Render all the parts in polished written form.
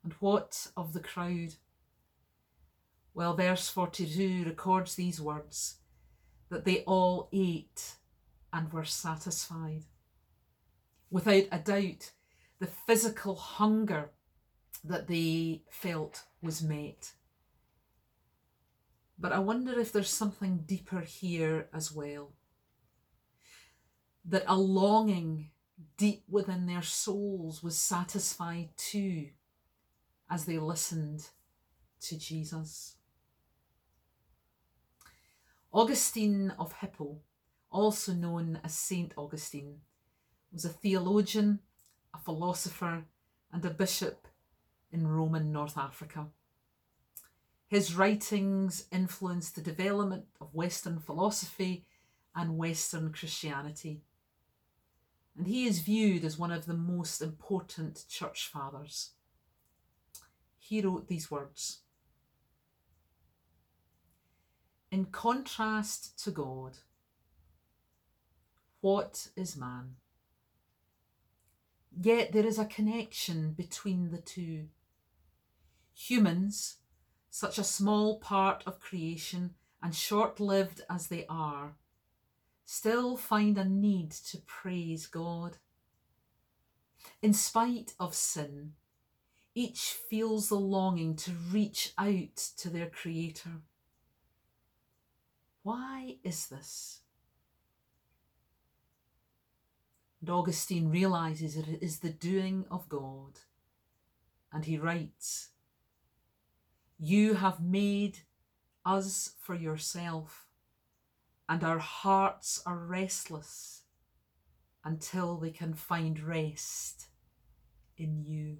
And what of the crowd? Well, verse 42 records these words, that they all ate and were satisfied. Without a doubt, the physical hunger that they felt was met. But I wonder if there's something deeper here as well. That a longing deep within their souls was satisfied too as they listened to Jesus. Augustine of Hippo, also known as Saint Augustine, was a theologian, a philosopher, and a bishop in Roman North Africa. His writings influenced the development of Western philosophy and Western Christianity. And he is viewed as one of the most important church fathers. He wrote these words: "In contrast to God, what is man? Yet there is a connection between the two. Humans, such a small part of creation and short-lived as they are, still find a need to praise God. In spite of sin, each feels the longing to reach out to their Creator. Why is this?" And Augustine realizes that it is the doing of God. And he writes, "You have made us for yourself, and our hearts are restless until they can find rest in you."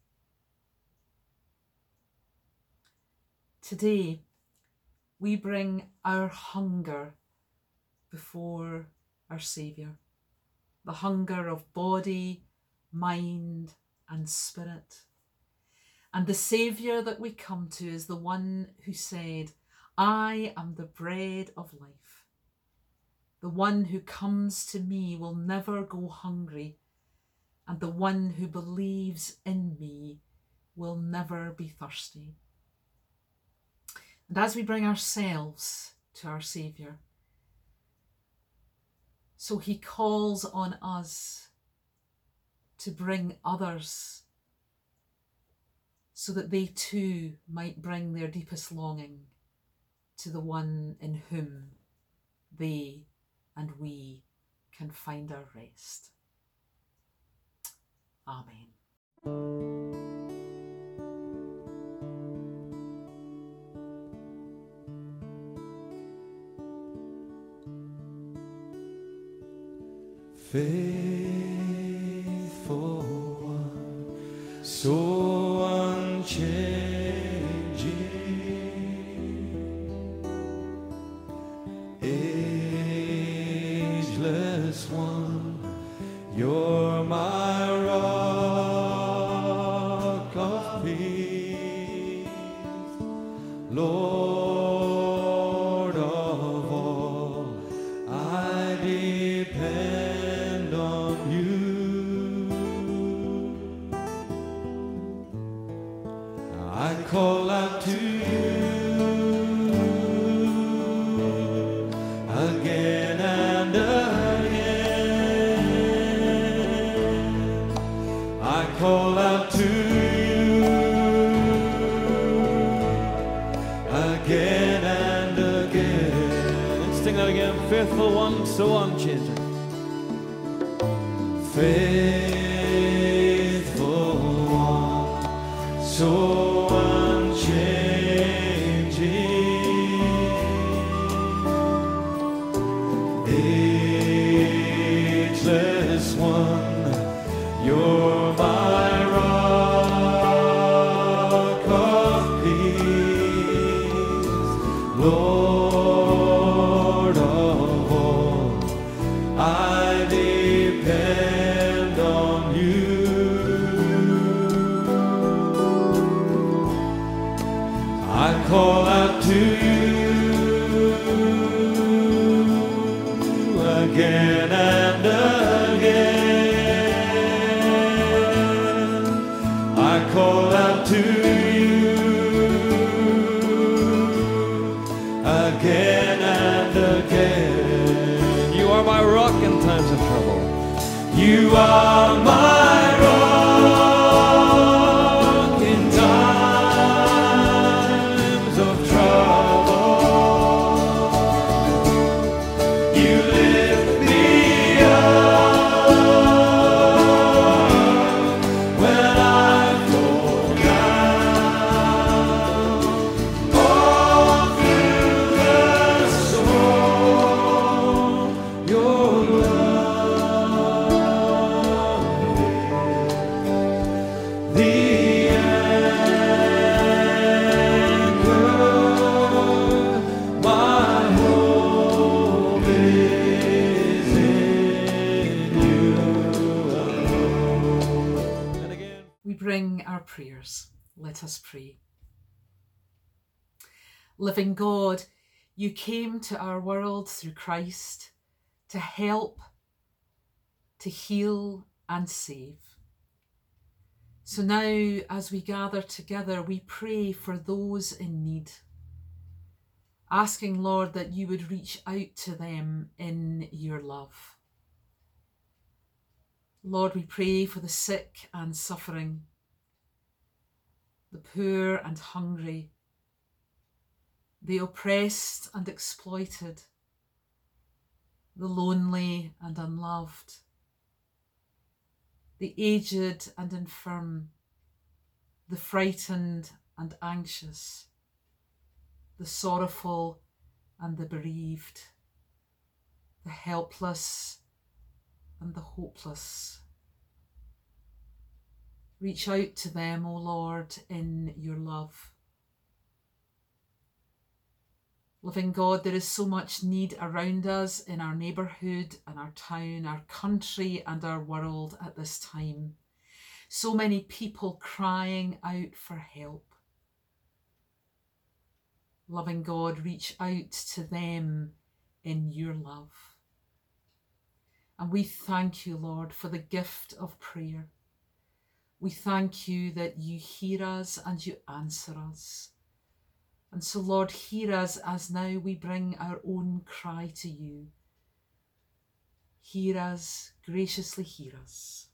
Today, we bring our hunger before our Saviour, the hunger of body, mind, and spirit. And the Saviour that we come to is the one who said, "I am the bread of life. The one who comes to me will never go hungry, and the one who believes in me will never be thirsty." And as we bring ourselves to our Saviour, so he calls on us to bring others so that they too might bring their deepest longing to the one in whom they and we can find our rest. Amen. Faithful one, so unchanging, ageless one, you're my rock of peace, Lord of all, I depend on you. I call out to you again and again. I call out to you again and again. Let's sing that again. Faithful one, so unchanging. Faithful one, so ageless one, you're my rock of peace, Lord of all, I depend on you. I call out to you again and again. You are my rock in times of trouble. You lift me up when I fall down. All through the storm, your love, the anchor, my hope is in you alone. And again. We bring our prayers. Let us pray. Living God, you came to our world through Christ to help, to heal and save. So now, as we gather together, we pray for those in need, asking, Lord, that you would reach out to them in your love. Lord, we pray for the sick and suffering, the poor and hungry, the oppressed and exploited, the lonely and unloved, the aged and infirm, the frightened and anxious, the sorrowful and the bereaved, the helpless and the hopeless. Reach out to them, O Lord, in your love. Living God, there is so much need around us in our neighbourhood and our town, our country and our world at this time. So many people crying out for help. Loving God, reach out to them in your love. And we thank you, Lord, for the gift of prayer. We thank you that you hear us and you answer us. And so, Lord, hear us as now we bring our own cry to you. Hear us, graciously hear us.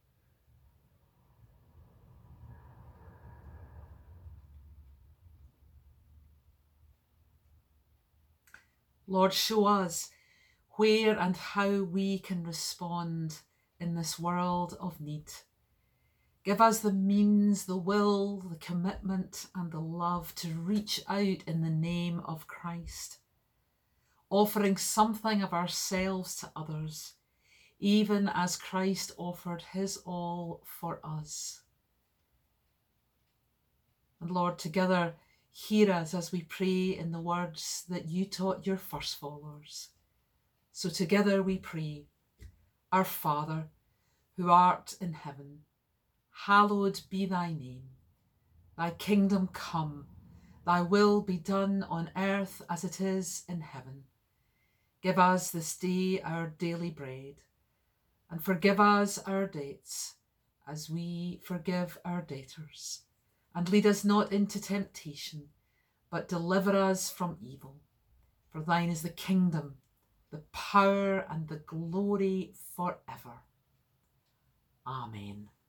Lord, show us where and how we can respond in this world of need. Give us the means, the will, the commitment and the love to reach out in the name of Christ, offering something of ourselves to others, even as Christ offered his all for us. And Lord, together, hear us as we pray in the words that you taught your first followers. So together we pray, Our Father, who art in heaven, hallowed be thy name. Thy kingdom come, thy will be done on earth as it is in heaven. Give us this day our daily bread, and forgive us our debts, as we forgive our debtors. And lead us not into temptation, but deliver us from evil. For thine is the kingdom, the power, and the glory forever. Amen.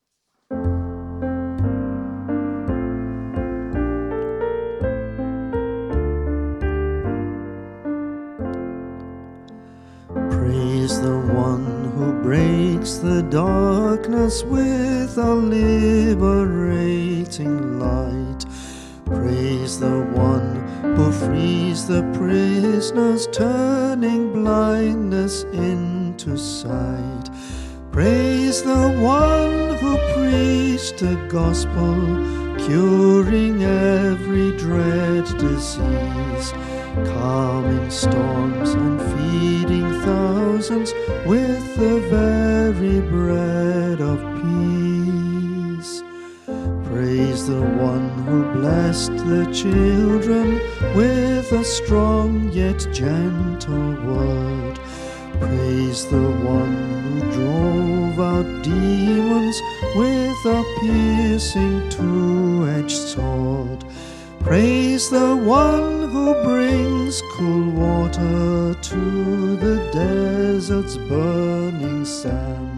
Praise the one who breaks the darkness with a liberating light. Praise the one who frees the prisoners, turning blindness into sight. Praise the one who preached the gospel, curing every dread disease, calming storms and feeding thousands with the very bread of peace. Praise the one who blessed the children with a strong yet gentle word. Praise the one who drove out demons with a piercing two-edged sword. Praise the one who brings cool water to the desert's burning sand.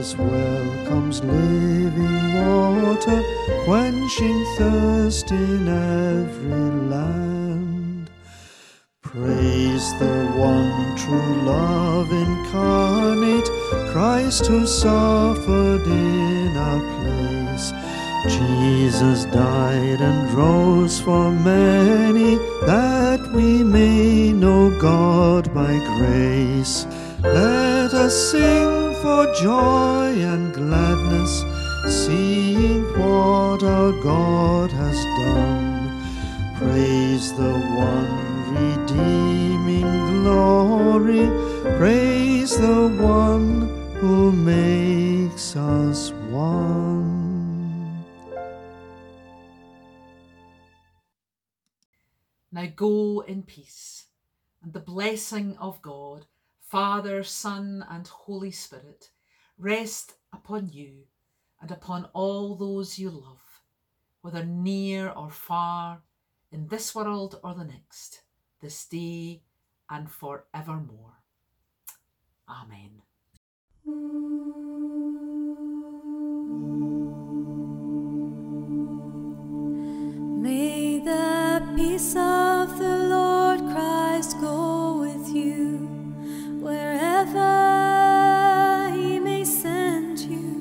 his well comes living water, quenching thirst in every land. Praise the one true love incarnate, Christ who suffered in our place. Jesus died and rose for many, that we may know God by grace. Let us sing for joy and gladness, seeing what our God has done. Praise the one redeeming glory, praise the one who makes us one. Now go in peace, and the blessing of God, Father, Son, and Holy Spirit, rest upon you and upon all those you love, whether near or far, in this world or the next, this day and forevermore. Amen. May the peace of the Lord Christ go with you wherever he may send you.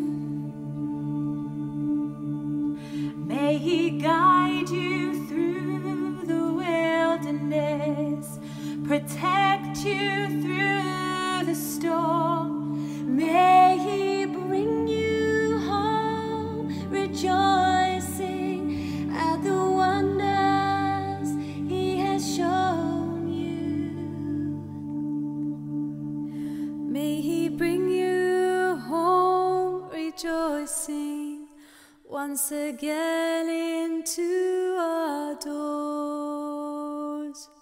May he guide you through the wilderness, protect you through the storm. May he bring you home rejoicing at the wonders he has shown you. May he bring you home rejoicing once again into our doors.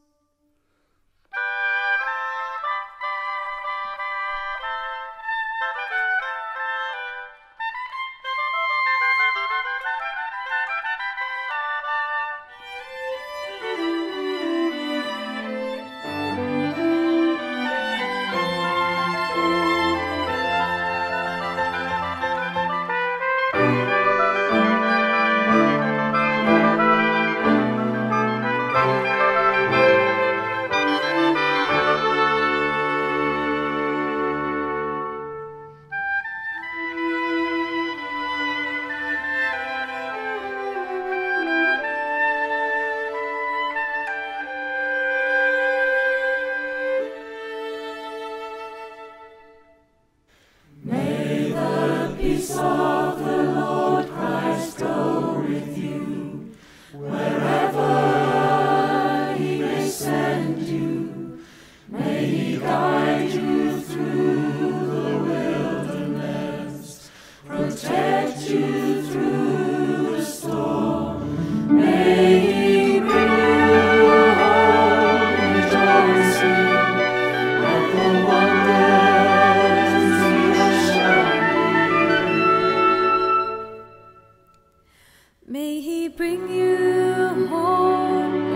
May he bring you home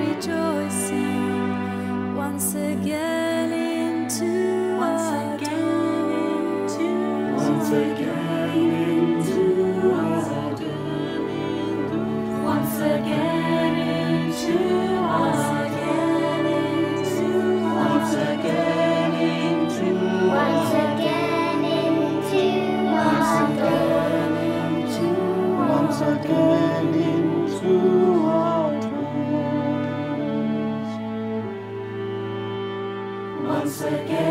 rejoicing once again into our doors. Once again into our doors. Once again into our doors. Once again into once again into once again into once again into our doors. Once again.